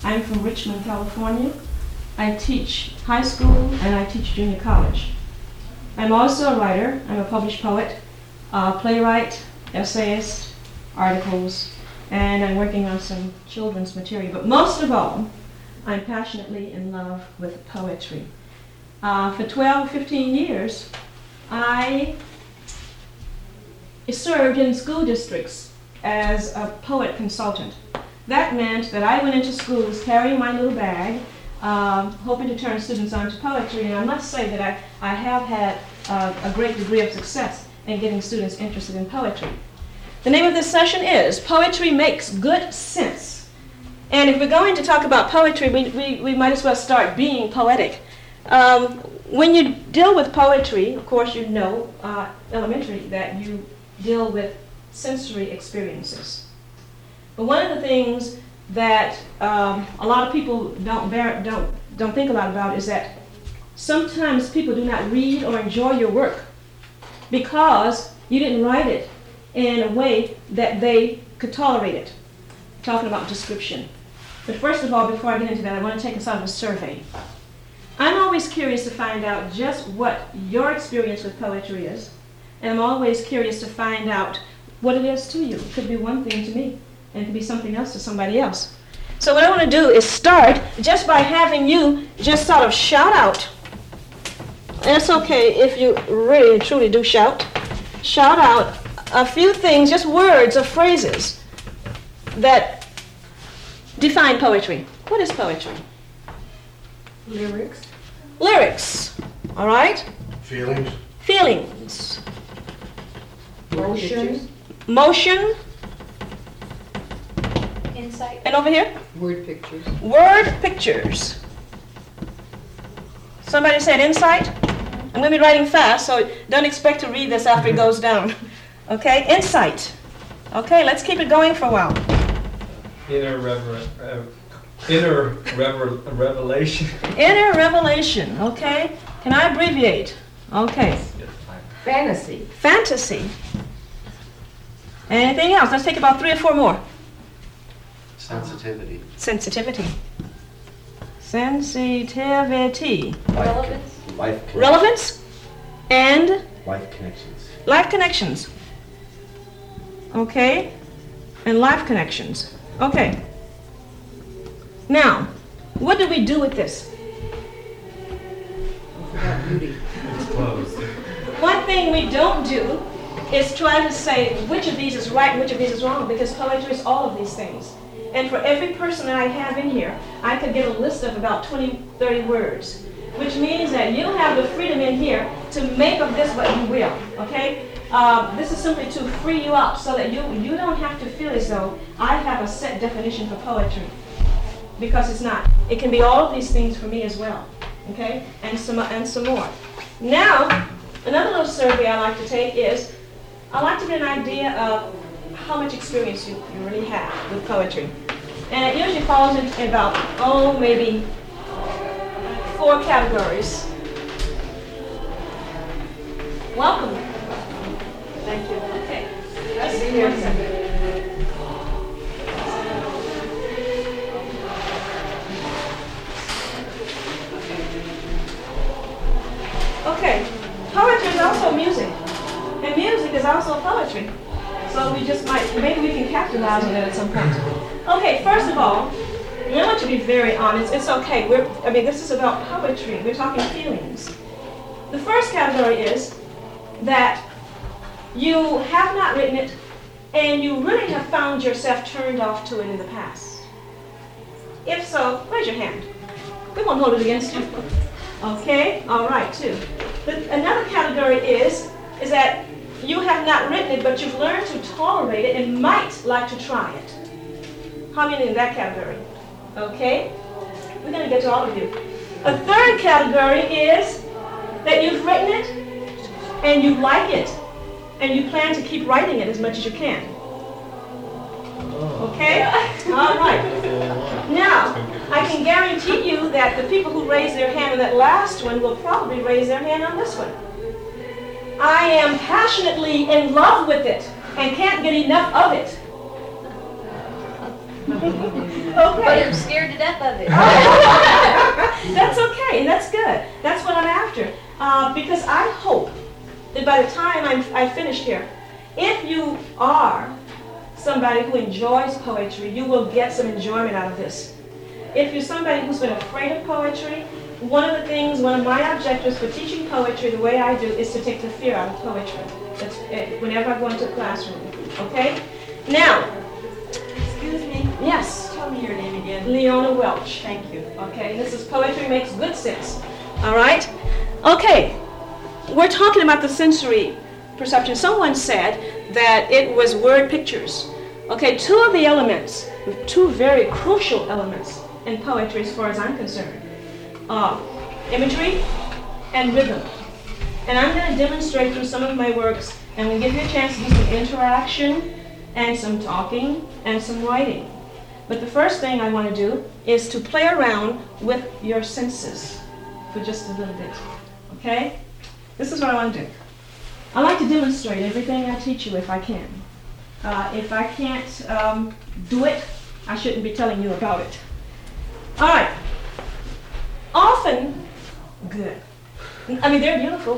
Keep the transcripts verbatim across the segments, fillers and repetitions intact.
I'm from Richmond, California. I teach high school and I teach junior college. I'm also a writer. I'm a published poet, uh, playwright, essayist, articles, and I'm working on some children's material. But most of all, I'm passionately in love with poetry. Uh, for twelve, fifteen years, I served in school districts as a poet consultant. That meant that I went into schools carrying my little bag, um, hoping to turn students on to poetry, and I must say that I, I have had uh, a great degree of success in getting students interested in poetry. The name of this session is Poetry Makes Good Sense. And if we're going to talk about poetry, we, we, we might as well start being poetic. Um, when you deal with poetry, of course you know, uh, elementary, that you deal with sensory experiences. But one of the things that um, a lot of people don't, bear, don't, don't think a lot about is that sometimes people do not read or enjoy your work because you didn't write it in a way that they could tolerate it. Talking about description. But first of all, before I get into that, I want to take us out of a survey. I'm always curious to find out just what your experience with poetry is, and I'm always curious to find out what it is to you. It could be one thing to me, and it could be something else to somebody else. So what I want to do is start just by having you just sort of shout out. And it's okay if you really and truly do shout. Shout out a few things, just words or phrases that define poetry. What is poetry? Lyrics. Lyrics. All right? Feelings. Feelings. Motion. Motion. Insight. And over here? Word pictures. Word pictures. Somebody said insight? I'm going to be writing fast, so don't expect to read this after it goes down. Okay? Insight. Okay, let's keep it going for a while. Inner rever- uh, inner rever- revelation. Inner revelation. Okay? Can I abbreviate? Okay. Fantasy. Fantasy. Anything else? Let's take about three or four more. Sensitivity. Sensitivity. Sensitivity. Relevance. Life connections. Relevance and Life connections. life connections. Okay? And life connections. Okay. Now, what do we do with this? Beauty. One thing we don't do is try to say which of these is right and which of these is wrong, because poetry is all of these things. And for every person that I have in here, I could get a list of about twenty, thirty words, which means that you have the freedom in here to make of this what you will, okay? Uh, this is simply to free you up so that you, you don't have to feel as though I have a set definition for poetry, because it's not. It can be all of these things for me as well, okay? And some, and some more. Now, another little survey I like to take is, I like to get an idea of how much experience you, you really have with poetry. And it usually falls into about, oh, maybe four categories. Welcome. Thank you. Okay. Let's see here. Okay. Poetry is also music. And music is also poetry. So we just might, maybe we can capitalize on it at some point. Okay, first of all, I want to be very honest. It's okay. We're, I mean, this is about poetry. We're talking feelings. The first category is that you have not written it, and you really have found yourself turned off to it in the past. If so, raise your hand. We won't hold it against you. Okay? All right, too. The, another category is, is that you have not written it, but you've learned to tolerate it and might like to try it. How many in that category? Okay? We're going to get to all of you. A third category is that you've written it and you like it and you plan to keep writing it as much as you can. Okay? All right. Now, I can guarantee you that the people who raised their hand on that last one will probably raise their hand on this one. I am passionately in love with it and can't get enough of it. But Okay. I'm scared to death of it. That's okay, and that's good. That's what I'm after. Uh, because I hope that by the time I'm, I finished here, if you are somebody who enjoys poetry, you will get some enjoyment out of this. If you're somebody who's been afraid of poetry, one of the things, one of my objectives for teaching poetry the way I do is to take the fear out of poetry. That's it, whenever I go into a classroom. Okay? Now, Excuse me, yes, tell me your name again. Leona Welch. Thank you. Okay, this is Poetry Makes Good Sense. All right? Okay, we're talking about the sensory perception. Someone said that it was word pictures. Okay, two of the elements, two very crucial elements in poetry as far as I'm concerned, are imagery and rhythm. And I'm going to demonstrate through some of my works, and we'll give you a chance to do some interaction and some talking and some writing. But the first thing I want to do is to play around with your senses for just a little bit. Okay? This is what I want to do. I like to demonstrate everything I teach you if I can. Uh, if I can't um, do it, I shouldn't be telling you about it. All right. Often, good. I mean, they're beautiful.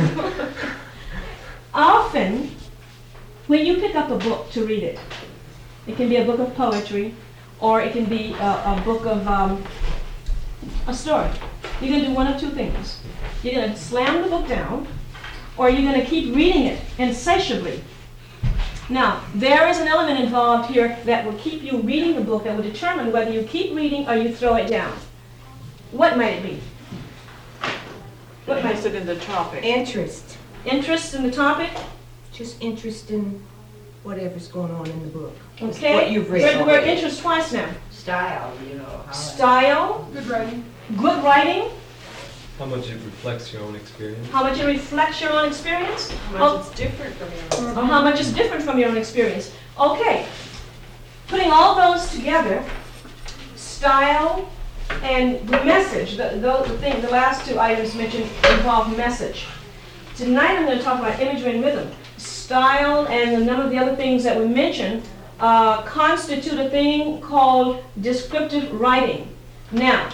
Often, when you pick up a book to read it, it can be a book of poetry, or it can be a, a book of um, a story. You're going to do one of two things. You're going to slam the book down, or you're going to keep reading it insatiably. Now, there is an element involved here that will keep you reading the book that will determine whether you keep reading or you throw it down. What might it be? What might Interested in the topic. Interest. Interest in the topic? Just interest in whatever's going on in the book. Just Okay. What you've Read read. the word interest twice now. Style, you know. How Style, Good writing. good writing, How much it reflects your own experience. how much it reflects your own experience, How Oh. much it's different from yours. or how much is different from your own experience. Okay. Putting all those together, style and the message, the, the, the thing, the last two items mentioned involve message. Tonight I'm going to talk about imagery and rhythm. Style and a number of the other things that we mentioned uh, constitute a thing called descriptive writing. Now,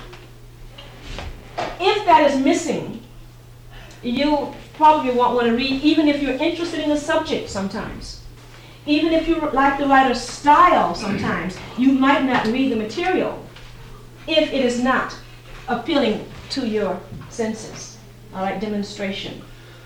if that is missing, you probably won't want to read, even if you're interested in the subject sometimes. Even if you like the writer's style sometimes, you might not read the material if it is not appealing to your senses. All right, demonstration.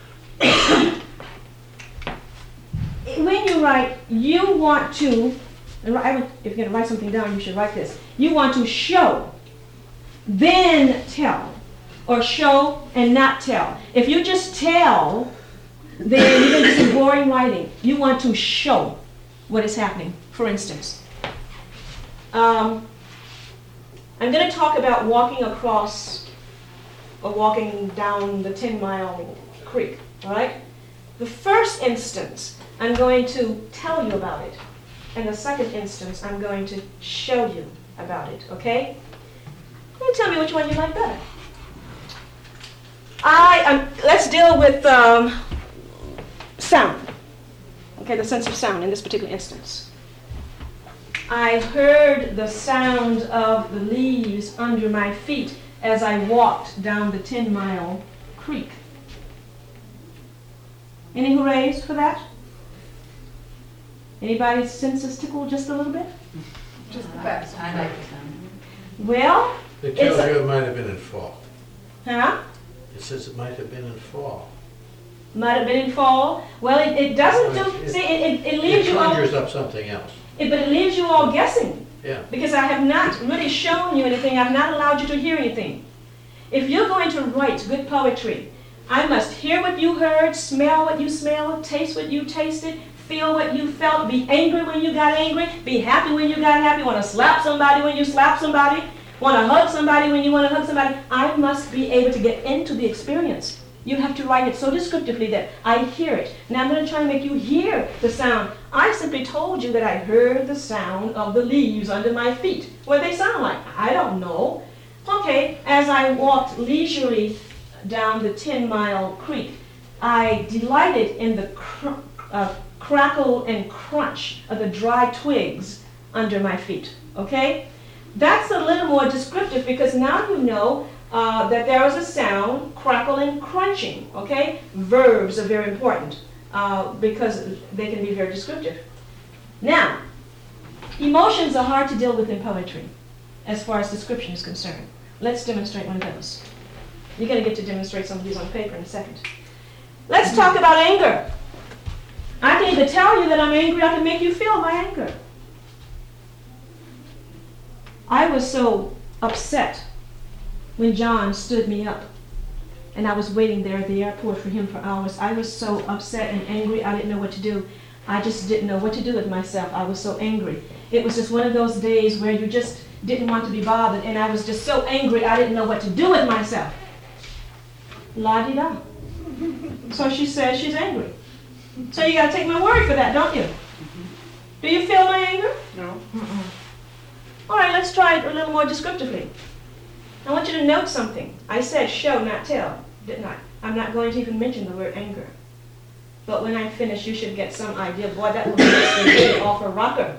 When you write, you want to, and I would, if you're going to write something down, you should write this. You want to show, then tell, or show and not tell. If you just tell, then you're going to do some boring writing. You want to show what is happening. For instance, um, I'm going to talk about walking across or walking down the ten mile creek, all right? The first instance, I'm going to tell you about it. And the second instance, I'm going to show you about it, okay? You tell me which one you like better. I, um, let's deal with um, sound. Okay, the sense of sound in this particular instance. I heard the sound of the leaves under my feet as I walked down the ten mile creek. Any hoorays for that? Anybody's senses tickle just a little bit? Just the best. I like it. Well, It It's tells a- you it might have been in fall. huh? It says it might have been in fall. Might have been in fall. Well, it, it doesn't do, It- see, it, it, it It leaves you all, conjures up something else. it, but it leaves you all guessing. Yeah. Because I have not really shown you anything, I've not allowed you to hear anything. If you're going to write good poetry, I must hear what you heard, smell what you smelled, taste what you tasted, feel what you felt, be angry when you got angry, be happy when you got happy, want to slap somebody when you slap somebody, want to hug somebody when you want to hug somebody. I must be able to get into the experience. You have to write it so descriptively that I hear it. Now I'm going to try and make you hear the sound. I simply told you that I heard the sound of the leaves under my feet. What do they sound like? I don't know. Okay, as I walked leisurely down the ten mile creek, I delighted in the cr- uh, crackle and crunch of the dry twigs under my feet. Okay? That's a little more descriptive because now you know uh, that there is a sound, crackling, crunching, okay? Verbs are very important uh, because they can be very descriptive. Now, emotions are hard to deal with in poetry as far as description is concerned. Let's demonstrate one of those. You're going to get to demonstrate some of these on paper in a second. Let's talk about anger. I can either tell you that I'm angry, I can make you feel my anger. I was so upset when John stood me up and I was waiting there at the airport for him for hours. I was so upset and angry, I didn't know what to do. I just didn't know what to do with myself. I was so angry. It was just one of those days where you just didn't want to be bothered, and I was just so angry I didn't know what to do with myself. La-di-da. So she says she's angry. So you got to take my word for that, don't you? Do you feel my anger? No. Mm-mm. All right, let's try it a little more descriptively. I want you to note something. I said show, not tell, didn't I? I'm not going to even mention the word anger. But when I finish, you should get some idea. Boy, that would be off a rocker.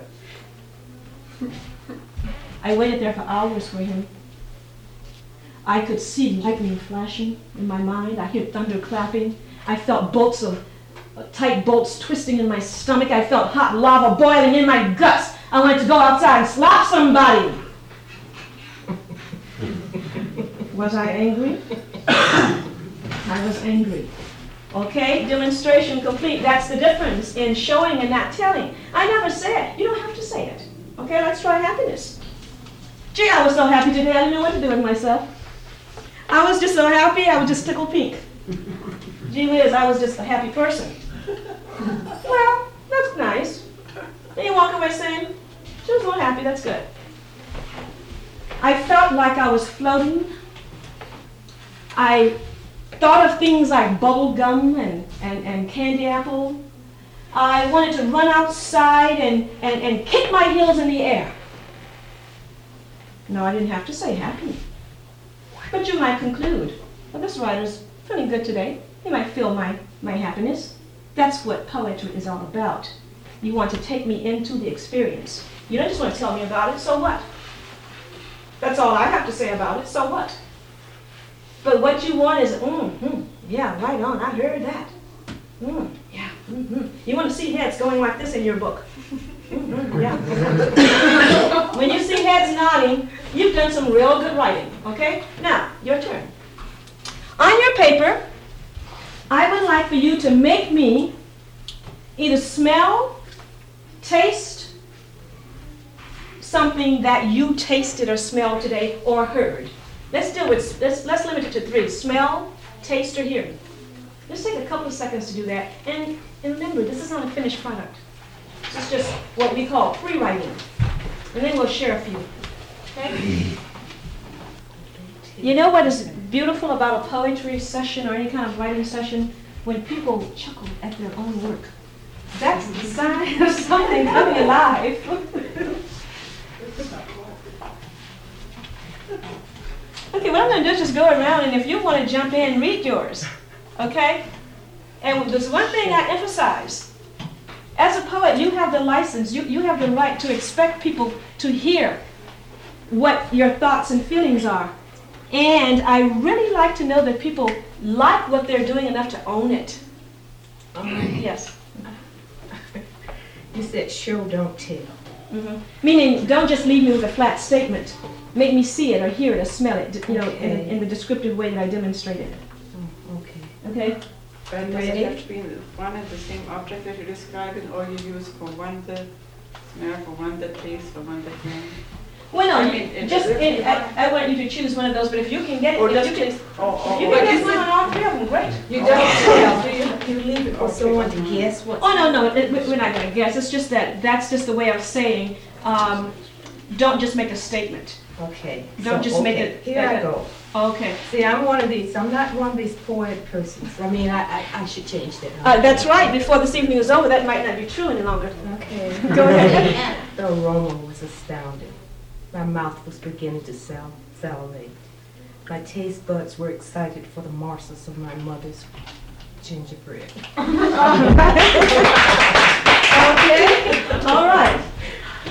I waited there for hours for him. I could see lightning flashing in my mind. I heard thunder clapping. I felt bolts of, uh, tight bolts twisting in my stomach. I felt hot lava boiling in my guts. I wanted to go outside and slap somebody. Was I angry? I was angry. Okay, demonstration complete. That's the difference in showing and not telling. I never said, you don't have to say it. Okay, let's try happiness. Gee, I was so happy today, I didn't know what to do with myself. I was just so happy, I was just tickled pink. Gee whiz, I was just a happy person. Well, that's nice. Then you walk away saying, she was a little happy, that's good. I felt like I was floating. I thought of things like bubble gum and, and, and candy apple. I wanted to run outside and, and, and kick my heels in the air. No, I didn't have to say happy. But you might conclude, well, this writer's feeling good today. He might feel my, my happiness. That's what poetry is all about. You want to take me into the experience. You don't just want to tell me about it, so what? That's all I have to say about it, so what? But what you want is, mm, mm, yeah, right on, I heard that. Mm, yeah, mm-hmm. You want to see heads going like this in your book. Mm-hmm, yeah. When you see heads nodding, you've done some real good writing, okay? Now, your turn. On your paper, I would like for you to make me either smell, taste something that you tasted or smelled today or heard. Let's deal with, let's, let's limit it to three. Smell, taste, or hearing. Just take a couple of seconds to do that. And, and remember, this is not a finished product. This is just what we call pre-writing. And then we'll share a few. Okay? You know what is beautiful about a poetry session or any kind of writing session? When people chuckle at their own work. That's the sign of something coming alive. Okay, what I'm going to do is just go around, and if you want to jump in, read yours. Okay? And there's one thing I emphasize. As a poet, you have the license, you, you have the right to expect people to hear what your thoughts and feelings are. And I really like to know that people like what they're doing enough to own it. Um, yes. You said show, don't tell. Mm-hmm. Meaning, don't just leave me with a flat statement. Make me see it or hear it or smell it, you know, Okay. in, in the descriptive way that I demonstrated. Oh, okay. Okay? But You does it ready? have to be one and the same object that you're describing, or you use for one the smell, for one the taste, for one the hearing? Well, no, I you- mean, it- just, it- it, I, I want you to choose one of those, but if you can get it, Or if just you can, taste, or, or. you or- can get one on all three of them, great. You don't tell, do you? You leave it for someone to guess what. Oh, no, no, it, we're not going to guess. It's just that, that's just the way of saying, um, don't just make a statement. Okay. Don't so, just make okay, it- Here I go. Okay. See, I'm one of these, I'm not one of these poet persons. I mean, I, I, I should change that. Uh, that's right. Before this evening is over, that might not be true any longer. Okay. Go ahead. The aroma was astounding. My mouth was beginning to sal- salivate. My taste buds were excited for the morsels of my mother's gingerbread. Okay. All right.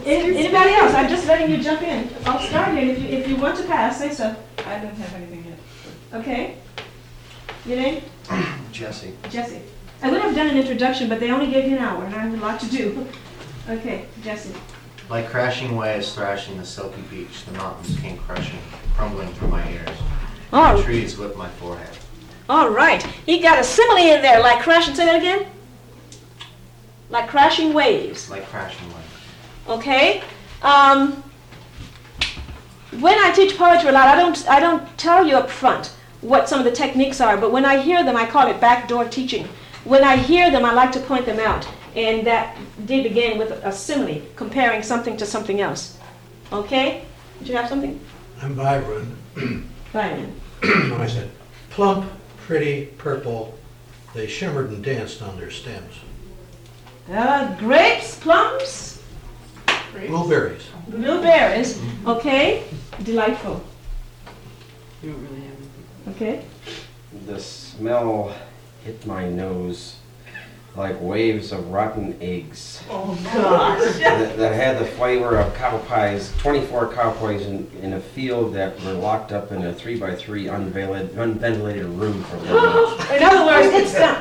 Any- Anybody else? I'm just letting you jump in. I'll start here, and if you, if you want to pass, say so. I don't have anything yet. Okay? Your name? Jesse. Jesse. I would have done an introduction, but they only gave you an hour, and I have a lot to do. Okay, Jesse. Like crashing waves thrashing the silky beach, the mountains came crushing, crumbling through my ears. Oh. The trees whipped my forehead. All right. He got a simile in there, like crashing. Say that again? Like crashing waves. Like crashing waves. Okay? Um, when I teach poetry a lot, I don't, I don't tell you up front what some of the techniques are, but when I hear them, I call it backdoor teaching. When I hear them, I like to point them out. And that did begin with a simile, comparing something to something else. Okay? Did you have something? I'm Byron. Byron. I said, plump, pretty, purple, they shimmered and danced on their stems. Uh, grapes, plums, Blueberries. blueberries. Okay? Delightful. You don't really have anything. Okay? The smell hit my nose like waves of rotten eggs Oh, gosh. that, that had the flavor of cow pies, twenty-four cow pies in, in a field that were locked up in a three by three unventilated, unventilated room for lunch. In other words, it stunk.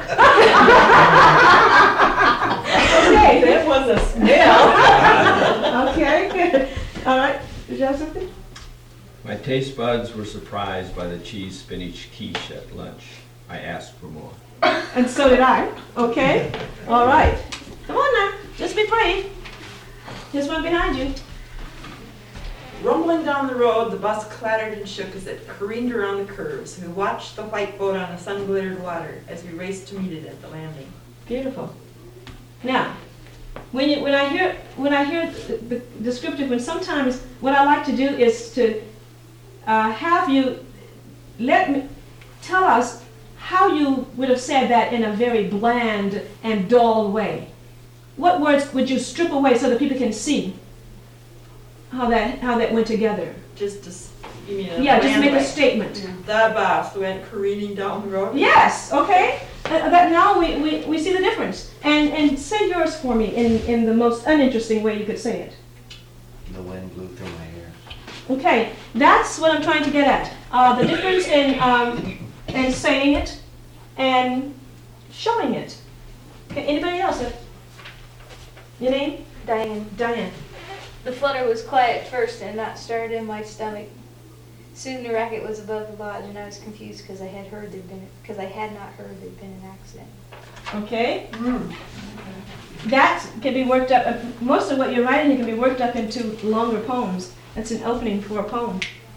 Okay. That was a smell. Okay, good. All right. Did you have something? My taste buds were surprised by the cheese spinach quiche at lunch. I asked for more. And so did I. Okay? All right. Come on now. Just be brave. Here's one behind you. Rumbling down the road, the bus clattered and shook as it careened around the curves. We watched the white boat on the sun-glittered water as we raced to meet it at the landing. Beautiful. Now, when you, when I hear when I hear the, the descriptive one, sometimes what I like to do is to uh, have you let me tell us how you would have said that in a very bland and dull way. What words would you strip away so that people can see how that how that went together? Just to, s- you mean a Yeah, just make a landway. statement. The bus went careening down the road. Yes, okay. Uh, that now we, we, we see the difference. And and say yours for me in, in the most uninteresting way you could say it. The wind blew through my ears. Okay, that's what I'm trying to get at. Uh, the difference in um, in saying it and showing it. Okay, anybody else? Uh, Your name? Diane. Diane. The flutter was quiet at first, and that started in my stomach. Soon the racket was above the lodge, and I was confused because I had heard there'd been because I had not heard there'd been an accident. Okay. That can be worked up. Uh, most of what you're writing can be worked up into longer poems. That's an opening for a poem.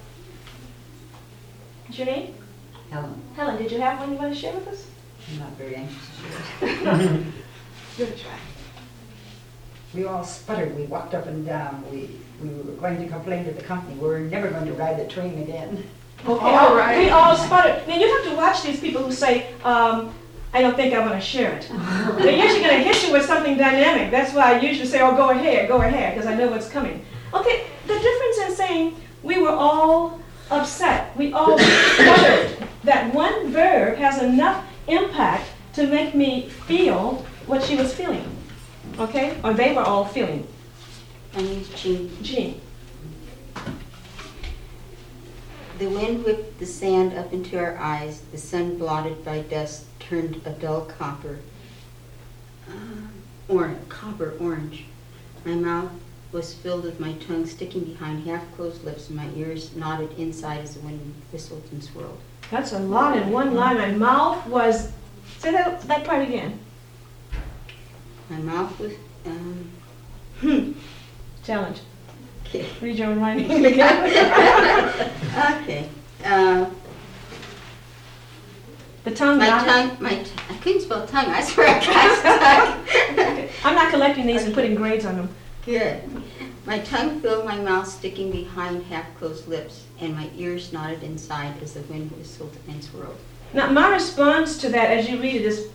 What's your name? Helen, Helen. Did you have one you want to share with us? I'm not very anxious to share it. Give it a try. We all sputtered. We walked up and down. We, we were going to complain to the company. We were never going to ride the train again. Okay. All right. We all sputtered. Now you have to watch these people who say, um, I don't think I want to share it. They're usually going to hit you with something dynamic. That's why I usually say, oh, go ahead, go ahead, because I know what's coming. Okay, the difference in saying we were all upset, we all sputtered, that one verb has enough impact to make me feel what she was feeling. Okay? Or they were all feeling. My name's Jean. Jean. The wind whipped the sand up into our eyes. The sun, blotted by dust, turned a dull copper, uh, orange, copper orange. My mouth was filled with my tongue sticking behind half-closed lips, and my ears nodded inside as the wind whistled and swirled. That's a lot in one line. My mouth was, say that, that part again. My mouth was, um, Hmm. Challenge. okay. Read your own writing again. Okay. Uh, The tongue. my not- tongue, my, t- I couldn't spell tongue. I swear I got stuck. I'm not collecting these and putting grades on them. Good. My tongue filled my mouth, sticking behind half-closed lips, and my ears nodded inside as the wind whistled and swirled. Now, my response to that as you read it is,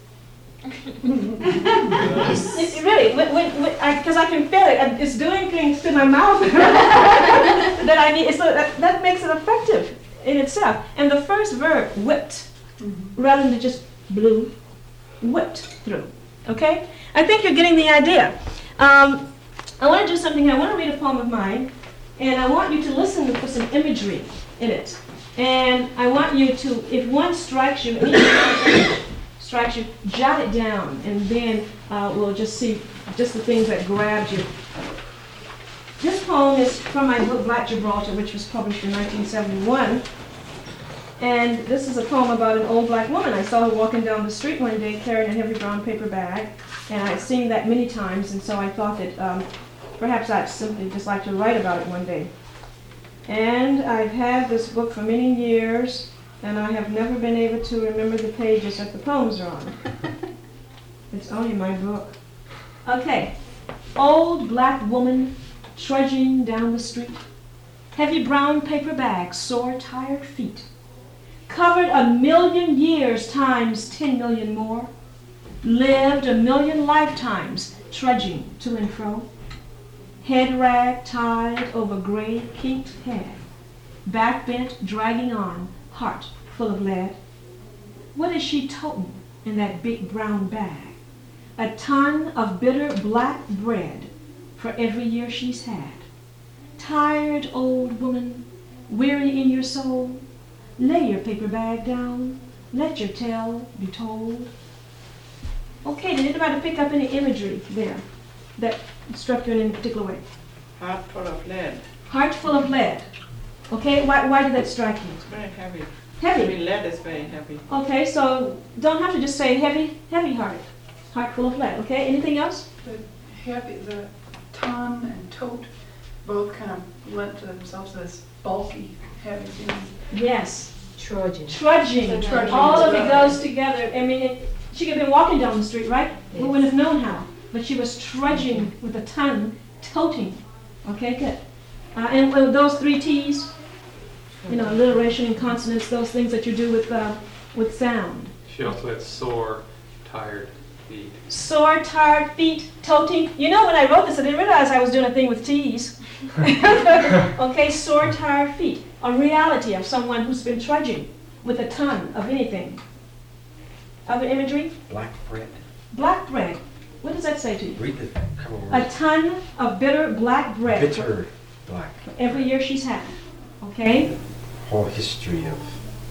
it, really, because I, I can feel it. and It's doing things to my mouth that I need. So that, that makes it effective in itself. And the first verb, whipped, rather than just blew, whipped through. Okay? I think you're getting the idea. Um, I want to do something here. I want to read a poem of mine, and I want you to listen for some imagery in it. And I want you to, if one strikes you, any strikes you, jot it down, and then uh, we'll just see just the things that grabbed you. This poem is from my book, Black Gibraltar, which was published in nineteen seventy-one. And this is a poem about an old black woman. I saw her walking down the street one day carrying a heavy brown paper bag, and I'd seen that many times, and so I thought that um, perhaps I'd simply just like to write about it one day. And I've had this book for many years, and I have never been able to remember the pages that the poems are on. It's only my book. Okay. Old black woman trudging down the street, heavy brown paper bag, sore, tired feet, covered a million years times ten million more, lived a million lifetimes trudging to and fro, head rag tied over gray kinked head, back bent dragging on, heart full of lead. What is she toting in that big brown bag? A ton of bitter black bread for every year she's had. Tired old woman, weary in your soul, lay your paper bag down, let your tale be told. Okay, did anybody pick up any imagery there that struck you in any particular way? Heart full of lead. Heart full of lead. Okay, why, why did that strike you? It's very heavy. Heavy? I mean, lead is very heavy. Okay, so don't have to just say heavy, heavy heart. Heart full of lead, okay? Anything else? The heavy, the ton and tote both kind of lent to themselves this bulky, heavy feeling. Yes. Trudging. Trudging. Trudging All of it together. goes together. I mean, it, she could have been walking down the street, right? We wouldn't have known how. But she was trudging with a ton, toting. Okay, good. Uh, and uh, those three T's, you know, alliteration and consonants, those things that you do with uh, with sound. She also had sore, tired feet. Sore, tired feet, toting. You know, when I wrote this, I didn't realize I was doing a thing with T's. Okay, sore, tired feet. A reality of someone who's been trudging with a ton of anything. Other imagery? Black bread. Black bread. What does that say to you? Read the cover A word. ton of bitter black bread. Bitter black. Every year she's had. Okay? Whole history of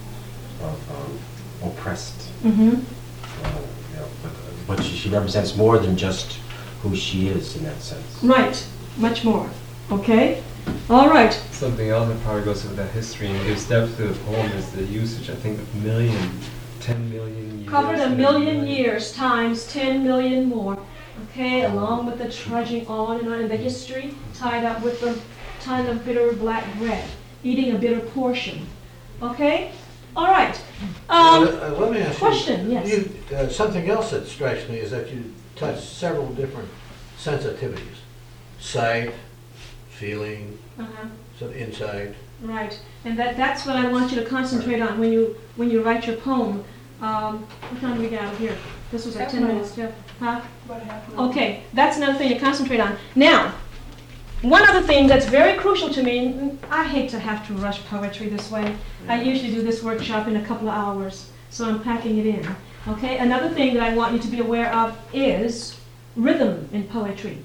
of um, oppressed. Mm-hmm. Uh, you know, but, but she, she represents more than just who she is in that sense. Right. Much more. Okay? All right. Something else that probably goes with that history and gives depth to the poem is the usage, I think, of million, ten million years. Covered a million years times ten million more. Okay, along with the trudging on and on, and the history tied up with the ton of bitter black bread, eating a bitter portion. Okay? All right. Um, Uh, uh, Let me ask you. question, yes. you, uh, something else that strikes me is that you touch several different sensitivities. Sight, feeling, uh-huh. some insight. Right, and that, that's what I want you to concentrate on when you when you write your poem. Um, what time do we get out of here? This was like ten minutes, Jeff. Huh? About half an hour. Okay, that's another thing to concentrate on. Now, one other thing that's very crucial to me, I hate to have to rush poetry this way. I usually do this workshop in a couple of hours, so I'm packing it in. Okay, another thing that I want you to be aware of is rhythm in poetry.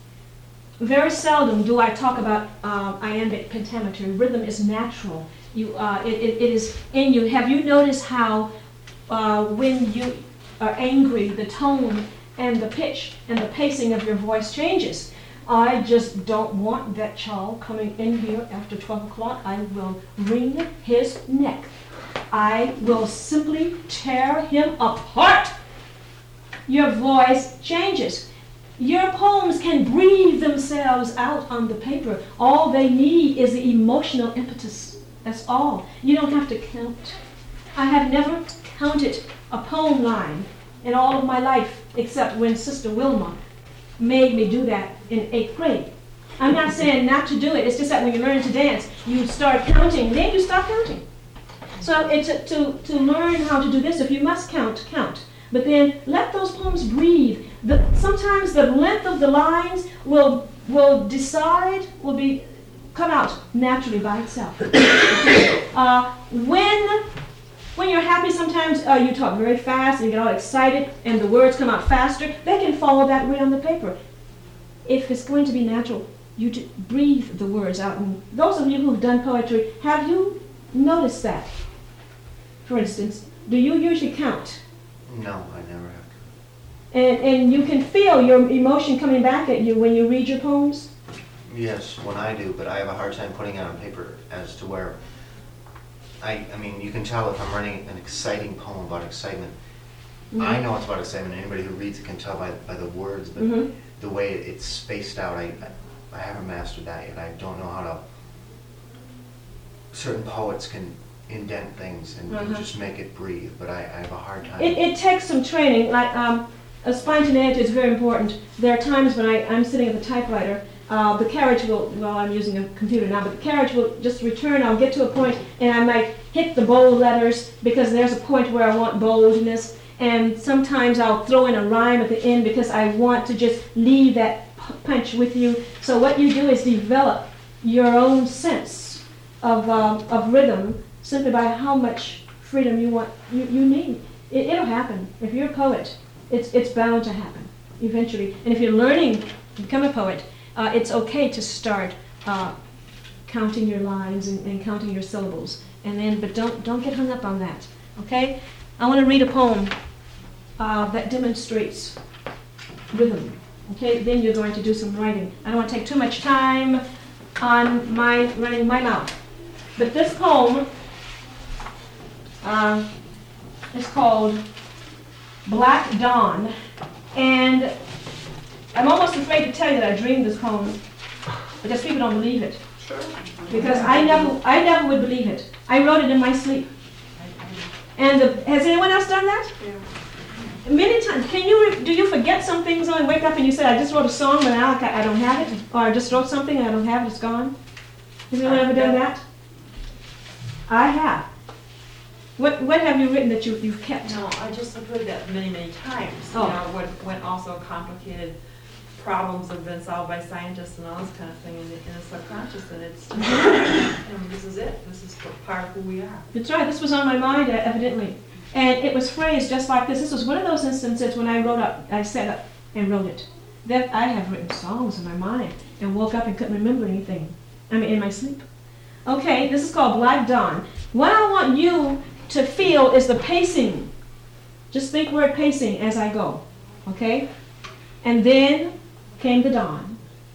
Very seldom do I talk about uh, iambic pentametry. Rhythm is natural. You, uh, it, it, it is in you. Have you noticed how uh, when you are angry, the tone and the pitch and the pacing of your voice changes? I just don't want that child coming in here after twelve o'clock. I will wring his neck. I will simply tear him apart. Your voice changes. Your poems can breathe themselves out on the paper. All they need is the emotional impetus. That's all. You don't have to count. I have never counted a poem line in all of my life except when Sister Wilma made me do that in eighth grade. I'm not saying not to do it. It's just that when you learn to dance, you start counting, then you stop counting. So it's a, to, to learn how to do this, if you must count, count. But then let those poems breathe. The, sometimes the length of the lines will will decide, will be come out naturally by itself. uh, when when you're happy, sometimes uh, you talk very fast and you get all excited, and the words come out faster. They can follow that way on the paper. if it's going to be natural, you to breathe the words out. And those of you who've done poetry, have you noticed that? For instance, do you usually count? No, I never have. And, and you can feel your emotion coming back at you when you read your poems? Yes, when I do, but I have a hard time putting it on paper as to where, I, I mean, you can tell if I'm writing an exciting poem about excitement. Mhm. I know it's about excitement, anybody who reads it can tell by, by the words, but Mhm. the way it's spaced out, I, I I haven't mastered that yet. I don't know how to, certain poets can indent things and Uh-huh. just make it breathe, but I, I have a hard time. It, it takes some training. Like um, a spontaneity is very important. There are times when I, I'm sitting at the typewriter, uh, the carriage will, well, I'm using a computer now, but the carriage will just return. I'll get to a point and I might hit the bold letters because there's a point where I want boldness. And sometimes I'll throw in a rhyme at the end because I want to just leave that p- punch with you. So what you do is develop your own sense of, uh, of rhythm simply by how much freedom you want, you, you need. It, it'll happen. If you're a poet, it's, it's bound to happen eventually. And if you're learning to become a poet, uh, it's okay to start uh, counting your lines and, and counting your syllables. And then, but don't, don't get hung up on that, okay? I want to read a poem uh, that demonstrates rhythm, okay? Then you're going to do some writing. I don't want to take too much time on my running my mouth. But this poem uh, is called Black Dawn, and I'm almost afraid to tell you that I dreamed this poem because people don't believe it. Sure. Because I never, I never would believe it. I wrote it in my sleep. And the, has anyone else done that? Yeah. Many times. Can you, re- do you forget some things and wake up and you say, I just wrote a song, but now I don't have it? Or I just wrote something and I don't have it, it's gone? Has anyone ever done that? I have. What, what have you written that you, you've kept? No, I just have heard that many, many times. Oh. You know, when, when also complicated problems have been solved by scientists and all this kind of thing in the, in the subconscious, and it's just, you know, this is it. This is part of who we are. That's right, this was on my mind, uh, evidently. And it was phrased just like this. This was one of those instances when I wrote up, I sat up and wrote it. That I have written songs in my mind and woke up and couldn't remember anything. I mean, in my sleep. Okay, this is called Black Dawn. What I want you to feel is the pacing. Just think word pacing as I go, okay? And then came the dawn.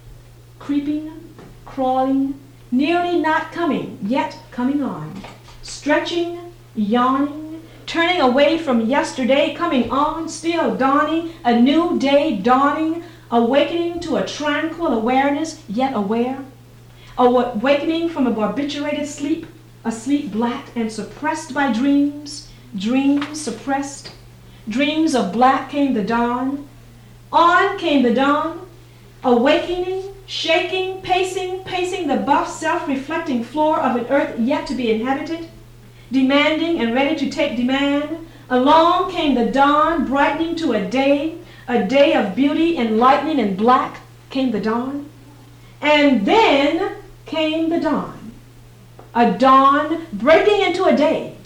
Creeping, crawling, nearly not coming, yet coming on. Stretching, yawning, turning away from yesterday, coming on, still dawning, a new day dawning, awakening to a tranquil awareness, yet aware. Awakening from a barbiturated sleep, a sleep black and suppressed by dreams, dreams suppressed. Dreams of black came the dawn. On came the dawn, awakening, shaking, pacing, pacing the buff, self-reflecting floor of an earth yet to be inhabited, demanding and ready to take demand. Along came the dawn, brightening to a day, a day of beauty, enlightening and black came the dawn. And then came the dawn, a dawn breaking into a day,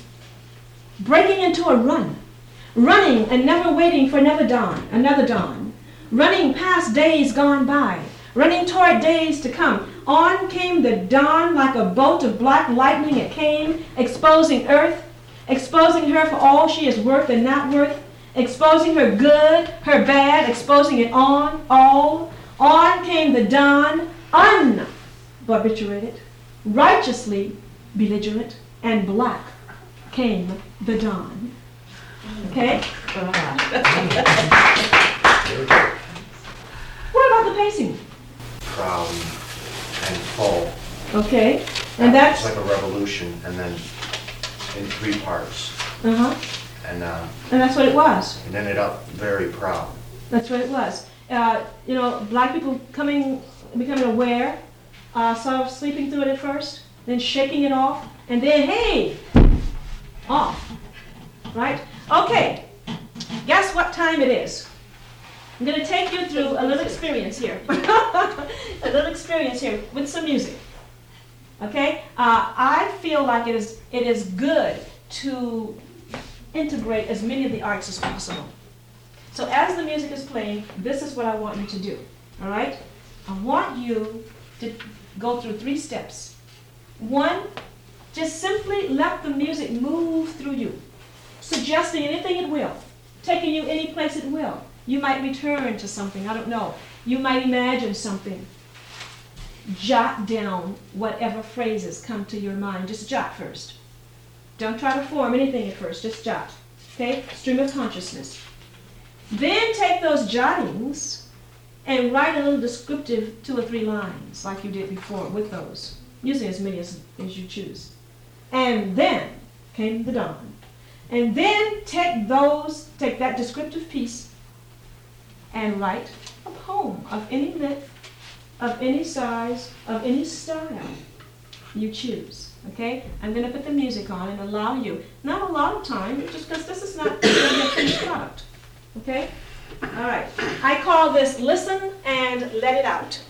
breaking into a run, running and never waiting for another dawn, another dawn, running past days gone by, running toward days to come. On came the dawn like a bolt of black lightning. It came, exposing earth, exposing her for all she is worth and not worth, exposing her good, her bad, exposing it on, all. On came the dawn, unbarbiturated, righteously belligerent, and black came the dawn. Okay? What about the pacing? Proud and full. Okay, and that's... It's like a revolution, and then in three parts. Uh-huh. And, uh, And that's what it was. it ended up very proud. That's what it was. Uh, you know, black people coming, becoming aware, uh, sort of sleeping through it at first, then shaking it off, and then, hey, off. Right? Okay, guess what time it is? I'm going to take you through a little experience here. A little experience here with some music. Okay? Uh, I feel like it is, it is good to integrate as many of the arts as possible. So as the music is playing, this is what I want you to do. All right? I want you to go through three steps. One, just simply let the music move through you, suggesting anything it will, taking you any place it will. You might return to something, I don't know. You might imagine something. Jot down whatever phrases come to your mind. Just jot first. Don't try to form anything at first, just jot. Okay? Stream of consciousness. Then take those jottings and write a little descriptive two or three lines like you did before with those, using as many as, as you choose. And then came the dawn. And then take those, take that descriptive piece and write a poem of any length, of any size, of any style you choose. Okay? I'm going to put the music on and allow you, not a lot of time, just because this is not going to be a finished product. Okay? All right. I call this Listen and Let It Out.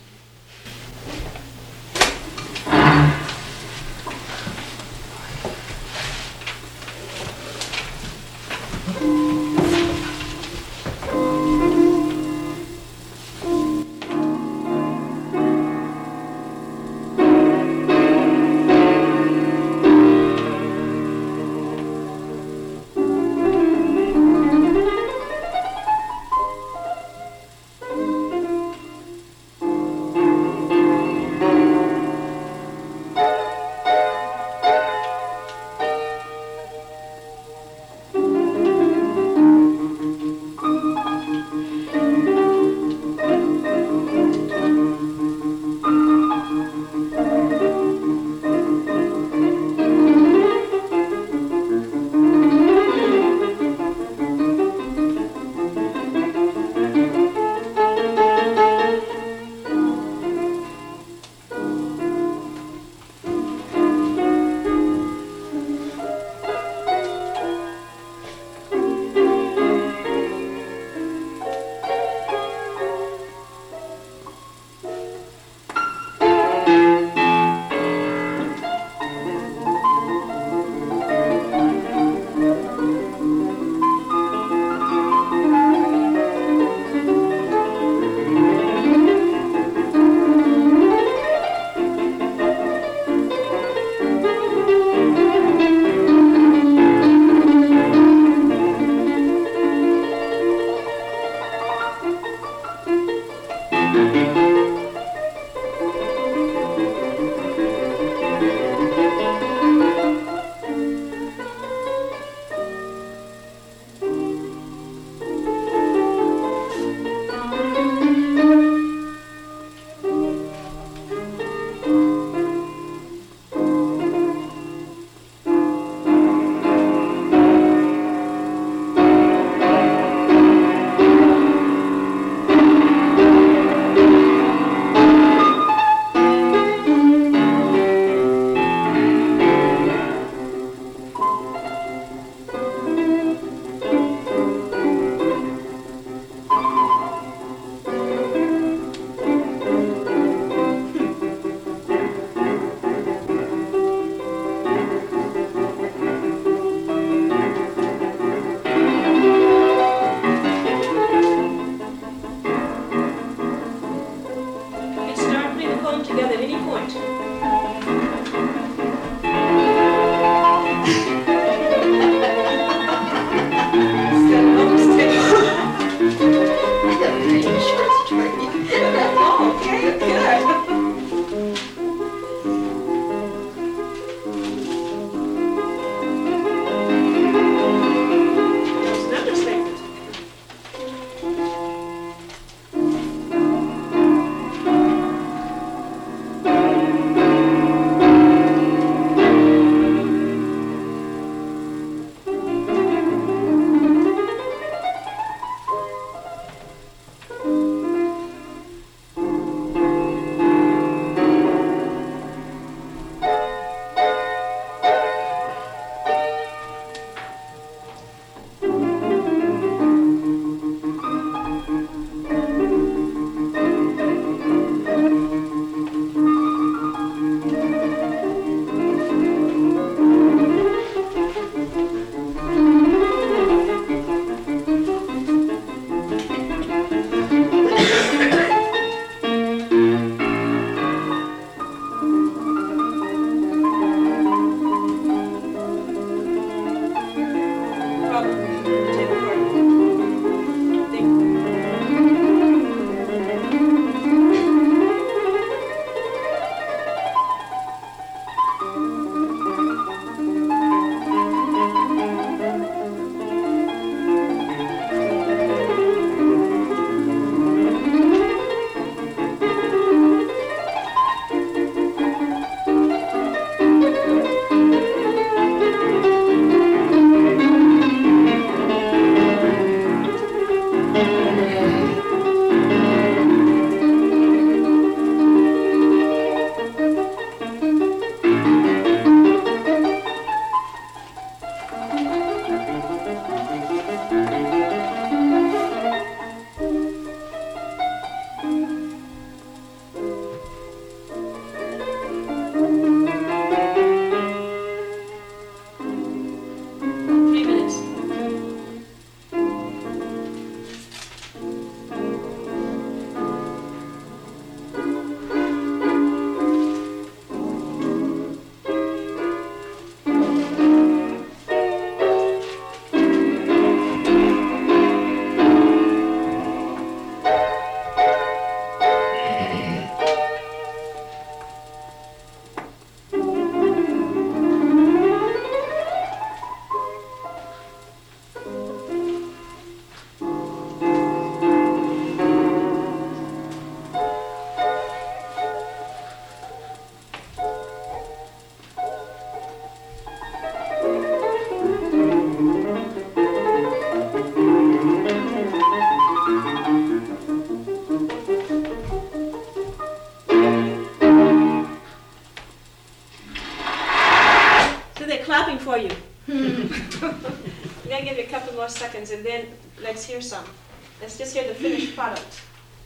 they're clapping for you. I'm gonna give you a couple more seconds and then let's hear some. Let's just hear the finished product.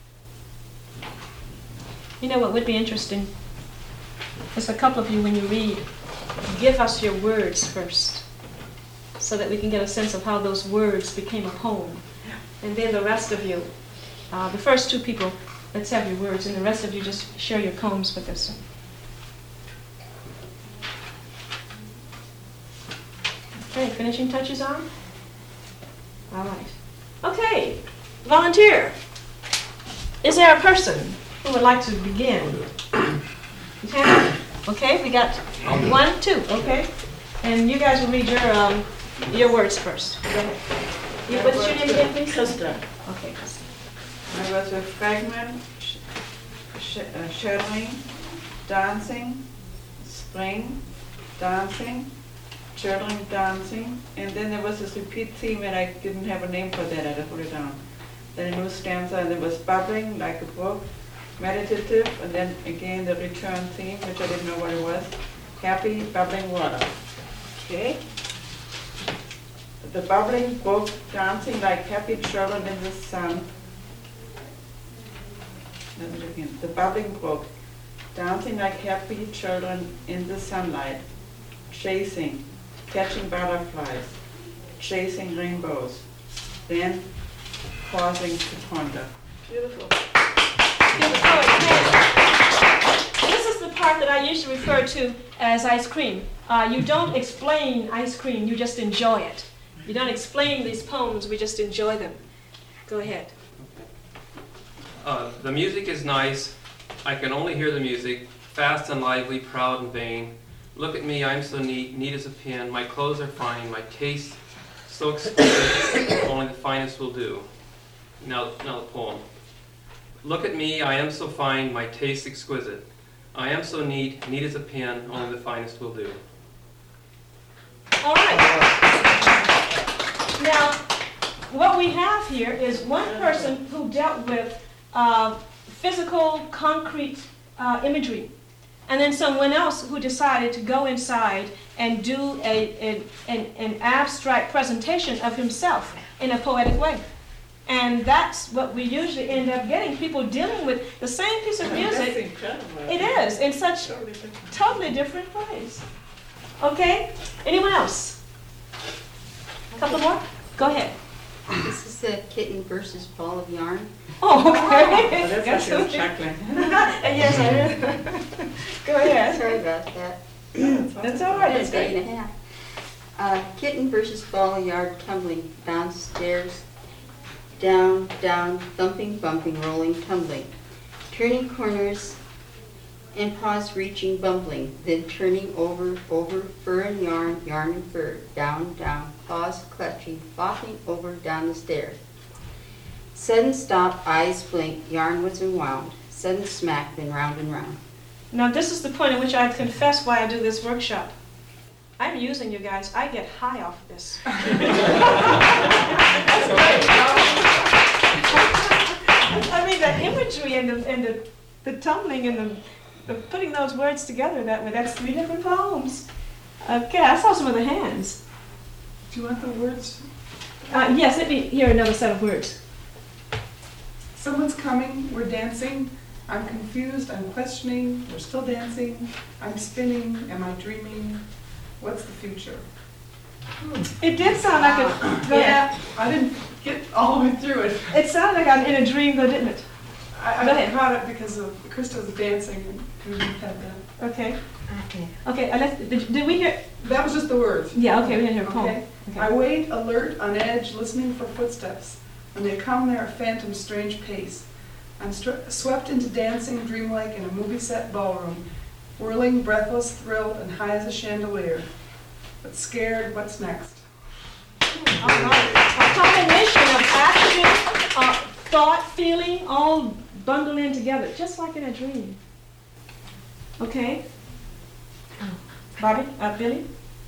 You know what would be interesting? Just a couple of you, when you read, give us your words first, so that we can get a sense of how those words became a poem. And then the rest of you, uh, the first two people, let's have your words, and the rest of you just share your poems with us. Okay, finishing touches on? All right. Okay, volunteer. Is there a person who would like to begin? Okay, okay, we got one, two, okay? And you guys will read your um, your words first. Go ahead. You, what is your name again, please? Krista. Okay, Krista. I was with fragment, sh- sh- uh, shadowing, dancing, spring, dancing, children dancing, and then there was this repeat theme and I didn't have a name for that, I had to put it down. Then a new stanza, and there was bubbling like a brook, meditative, and then again the return theme, which I didn't know what it was, happy bubbling water. Okay? The bubbling brook, dancing like happy children in the sun. Let me begin. The bubbling brook, dancing like happy children in the sunlight, chasing, catching butterflies, chasing rainbows, then pausing to ponder. Beautiful. This is the part that I usually refer to as ice cream. Uh, you don't explain ice cream, you just enjoy it. You don't explain these poems, we just enjoy them. Go ahead. Uh, the music is nice. I can only hear the music. Fast and lively, proud and vain. Look at me, I'm so neat, neat as a pin. My clothes are fine, my taste so exquisite, only the finest will do. Now, now the poem. Look at me, I am so fine, my taste exquisite. I am so neat, neat as a pin, only the finest will do. All right. Now, what we have here is one person who dealt with uh, physical, concrete uh, imagery, and then someone else who decided to go inside and do a, a, an, an abstract presentation of himself in a poetic way. And that's what we usually end up getting, people dealing with the same piece of music. That's incredible. It is, in such Totally different. totally different ways. Okay, anyone else? A couple more? Go ahead. This is a kitten versus ball of yarn. Oh, okay. Oh, that's why she was chuckling. Yes, I did. Go ahead. Sorry about that. That's all right, It's that's a day great. and a half. Uh, kitten versus ball of yarn tumbling downstairs, down, down, thumping, bumping, rolling, tumbling, turning corners and paws reaching, bumbling, then turning over, over, fur and yarn, yarn and fur, down, down, paws clutching, flopping over down the stairs. Sudden stop, eyes blink, yarn was unwound, sudden smack, then round and round. Now, this is the point at which I confess why I do this workshop. I'm using you guys. I get high off of this. I mean, the imagery and the, and the, the tumbling and the, the putting those words together that way, that's three different poems. Okay, I saw some of the hands. Do you want the words? Uh, yes, let me hear another set of words. Someone's coming, we're dancing. I'm confused, I'm questioning, we're still dancing. I'm spinning, am I dreaming? What's the future? It did sound like a... Go Yeah, ahead. I didn't get all the way through it. It sounded like I'm in a dream, though, didn't it? I, Go I ahead. caught it because of Krista was dancing and we had that. Okay. Okay. Okay, uh, let's, did, did we hear... That was just the words. Yeah, okay, we didn't hear a poem. Okay. Okay. I wait, alert, on edge, listening for footsteps. When they come, they're a phantom, strange pace. I'm str- swept into dancing, dreamlike, in a movie-set ballroom, whirling, breathless, thrilled, and high as a chandelier. But scared, what's next? All right. A combination of action, uh, thought, feeling, all bundled in together, just like in a dream. Okay. Bobby, uh, Billy?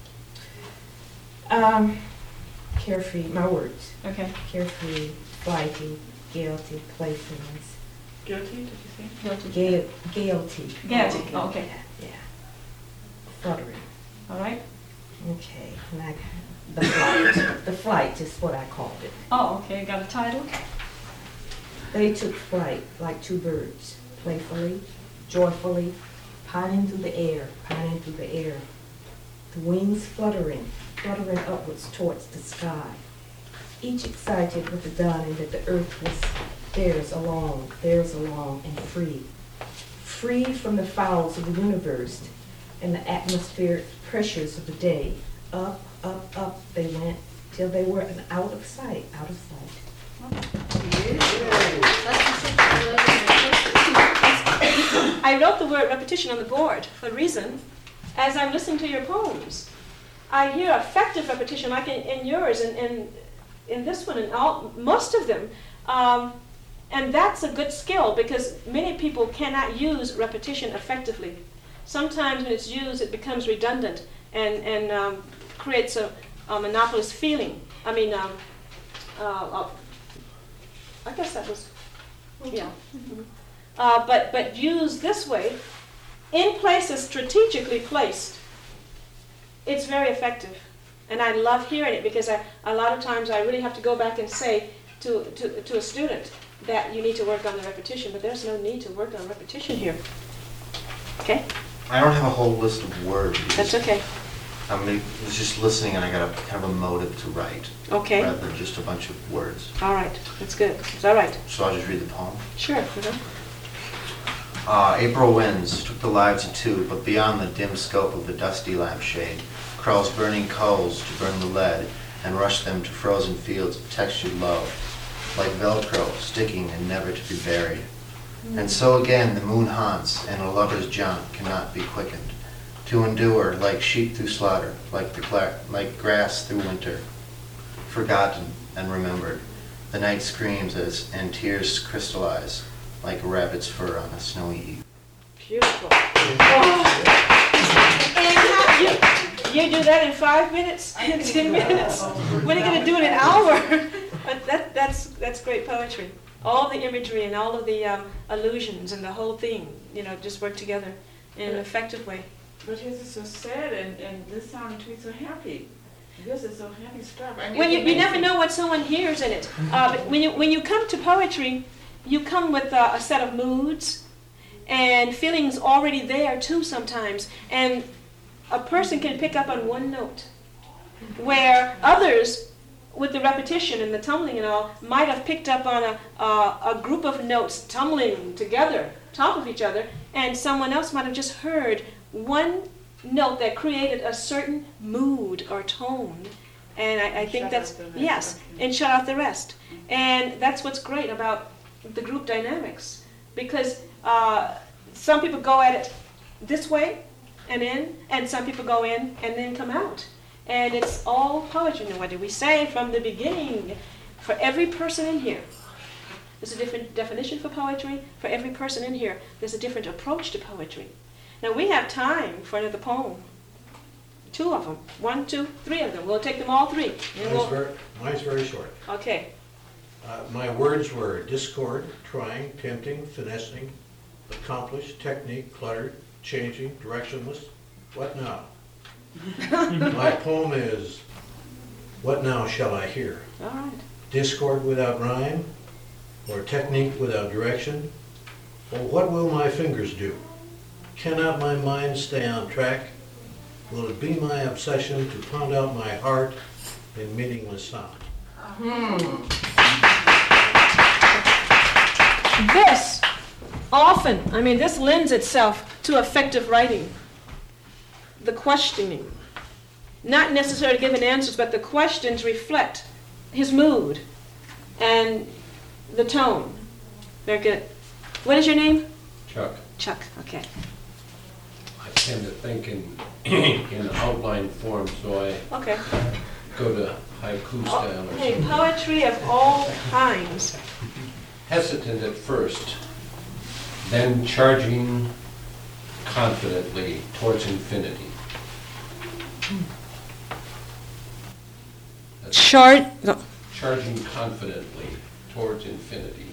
Um, carefree, my words. Okay. Carefree, flighty, guilty, playfulness. Guilty, did you say? Guilty. Gail, guilty. Guilty, oh, okay. Yeah. Fluttering. All right. The Flight. The Flight is what I called it. Oh, okay, got a title? They took flight like two birds, playfully, joyfully, pining through the air, pining through the air. The wings fluttering, fluttering upwards towards the sky. Each excited with the dawning that the earth was theirs alone, theirs alone, and free. Free from the fouls of the universe and the atmospheric pressures of the day. Up, up, up they went, till they were an out of sight, out of sight. I wrote the word repetition on the board for a reason. As I'm listening to your poems, I hear effective repetition, like in, in yours and in, in this one and all most of them. Um, and that's a good skill because many people cannot use repetition effectively. Sometimes when it's used, it becomes redundant and, and um, creates a, a monopolist feeling. I mean, um, uh, uh, I guess that was, yeah. Mm-hmm. Uh, but, but used this way, in places strategically placed, it's very effective. And I love hearing it because I, a lot of times I really have to go back and say to, to, to a student that you need to work on the repetition, but there's no need to work on repetition here. Okay? I don't have a whole list of words. That's okay. I mean, I was just listening and I got a kind of a motive to write. Okay. Rather than just a bunch of words. All right. That's good. It's all right. So I'll just read the poem. Sure. Mm-hmm. Uh, April winds took the lives of two, but beyond the dim scope of the dusty lampshade, crawls burning coals to burn the lead and rush them to frozen fields of textured love, like Velcro sticking and never to be buried. Mm. And so again the moon haunts, and a lover's jaunt cannot be quickened, to endure like sheep through slaughter, like the cla- like grass through winter, forgotten and remembered. The night screams as and tears crystallize, like a rabbit's fur on a snowy eve. Beautiful. Oh. And how, you, you do that in five minutes, in ten minutes? When are you going to do it in an hour? But that, that's, that's great poetry. All the imagery and all of the um, allusions and the whole thing, you know, just work together in an effective way. But his is so sad and, and this sounded to be so happy. This is so happy stuff. I mean, When you, it's you never amazing. know what someone hears in it. Uh, but when you, when you come to poetry, you come with a, a set of moods and feelings already there too sometimes. And a person can pick up on one note, where others, with the repetition and the tumbling and all, might have picked up on a, a, a group of notes tumbling together, top of each other, and someone else might have just heard one note that created a certain mood or tone. And I, I think Shut that's, out the rest, yes, okay. and shut out the rest. And that's what's great about the group dynamics, because uh, some people go at it this way and in, and some people go in and then come out. And it's all poetry. And what did we say from the beginning? For every person in here, there's a different definition for poetry. For every person in here, there's a different approach to poetry. Now we have time for another poem. Two of them. One, two, three of them. We'll take them all three. And Mine's we'll, very, mine's very short. okay. Uh, my words were discord, trying, tempting, finessing, accomplished, technique, cluttered, changing, directionless. What now? My poem is, what now shall I hear? All right. Discord without rhyme, or technique without direction? Or what will my fingers do? Cannot my mind stay on track? Will it be my obsession to pound out my heart in meaningless sound? This often, I mean, this lends itself to effective writing. The questioning. Not necessarily giving answers, but the questions reflect his mood and the tone. Very good. What is your name? Chuck, Chuck, okay. I tend to think in, in outline form, so I Okay. go to haiku style or Hey, something. poetry of all kinds. Hesitant at first, then charging confidently towards infinity. That's Chart, no. charging confidently towards infinity.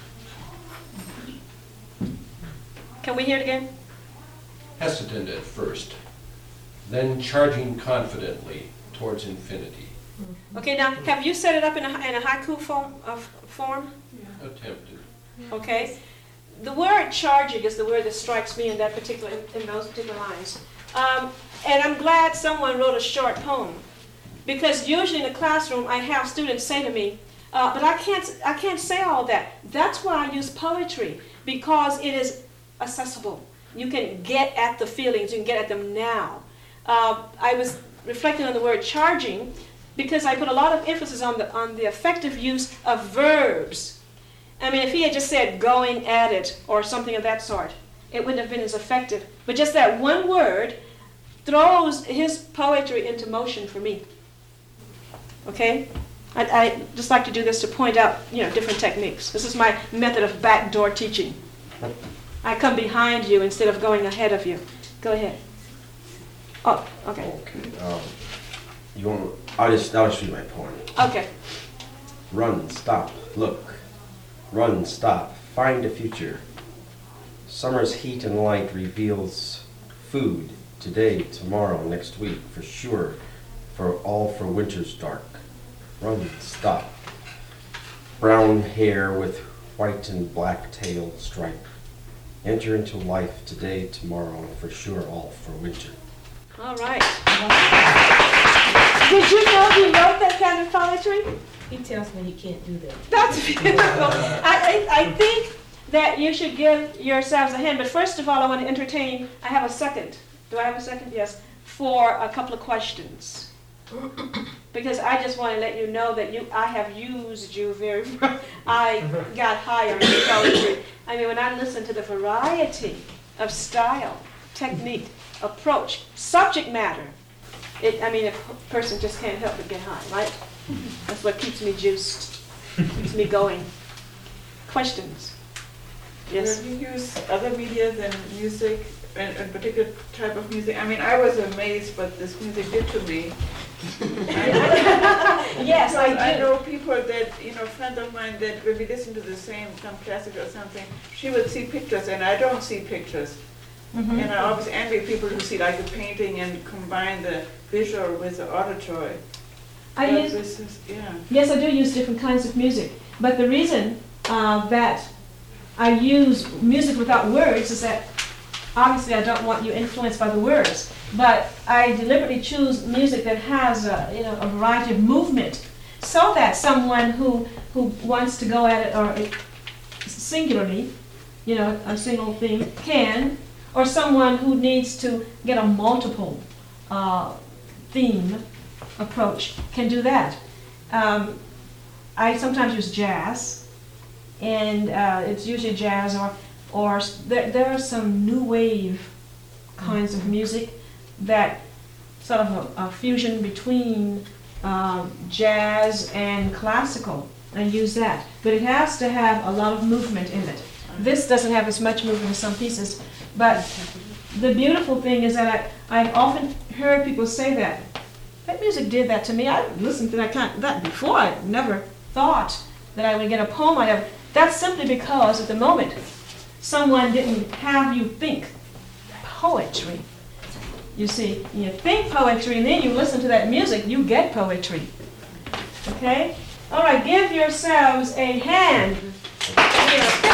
Can we hear it again? Hesitant at first, then charging confidently towards infinity. Okay, now, have you set it up in a, in a haiku form, of form? Attempted. Okay? The word charging is the word that strikes me in that particular, in those particular lines. Um, and I'm glad someone wrote a short poem, because usually in the classroom I have students say to me, uh, but I can't, I can't say all that. That's why I use poetry, because it is accessible. You can get at the feelings, you can get at them now. Uh, I was reflecting on the word charging, because I put a lot of emphasis on the, on the effective use of verbs. I mean, if he had just said going at it or something of that sort, it wouldn't have been as effective. But just that one word throws his poetry into motion for me. Okay? I, I just like to do this to point out, you know, different techniques. This is my method of backdoor teaching. I come behind you instead of going ahead of you. Go ahead. Oh, okay. Okay. Um, you want? I'll just I'll just read my poem. Okay. Run, stop, look. Run, stop, find a future. Summer's heat and light reveals food today, tomorrow, next week, for sure. For all for winter's dark. Run, stop. Brown hair with white and black tail stripe. Enter into life today, tomorrow, and for sure all for winter. All right. Did you know he wrote that kind of poetry? He tells me he can't do that. That's beautiful. I, I, I think that you should give yourselves a hand, but first of all, I want to entertain, I have a second. Do I have a second? Yes. For a couple of questions. Because I just want to let you know that you, I have used you very, I got higher in poetry. I mean, when I listen to the variety of style, technique, approach, subject matter, it, I mean, a person just can't help but get high, right? That's what keeps me juiced, keeps me going. Questions? Yes? When you use other media than music, and a particular type of music, I mean, I was amazed what this music did to me. Yes, I do. I know people that, you know, friends of mine that when we listen to the same, some classic or something, she would see pictures and I don't see pictures. Mm-hmm. And I always envy people who see like a painting and combine the visual with the auditory. I But use, this is, yeah. yes, I do use different kinds of music, but the reason uh, that I use music without words is that obviously I don't want you influenced by the words, but I deliberately choose music that has a, you know, a variety of movement, so that someone who who wants to go at it or it, singularly, you know, a single thing can, or someone who needs to get a multiple uh, theme approach can do that. Um, I sometimes use jazz, and uh, it's usually jazz or or s- there, there are some new wave kinds of music that sort of a, a fusion between um, jazz and classical. I use that, but it has to have a lot of movement in it. This doesn't have as much movement as some pieces, but the beautiful thing is that I, I've often heard people say that, that music did that to me. I listened to that kind that before. I never thought that I would get a poem out of it. That's simply because at the moment, someone didn't have you think poetry. You see, you think poetry and then you listen to that music, you get poetry. Okay? All right, give yourselves a hand. Here.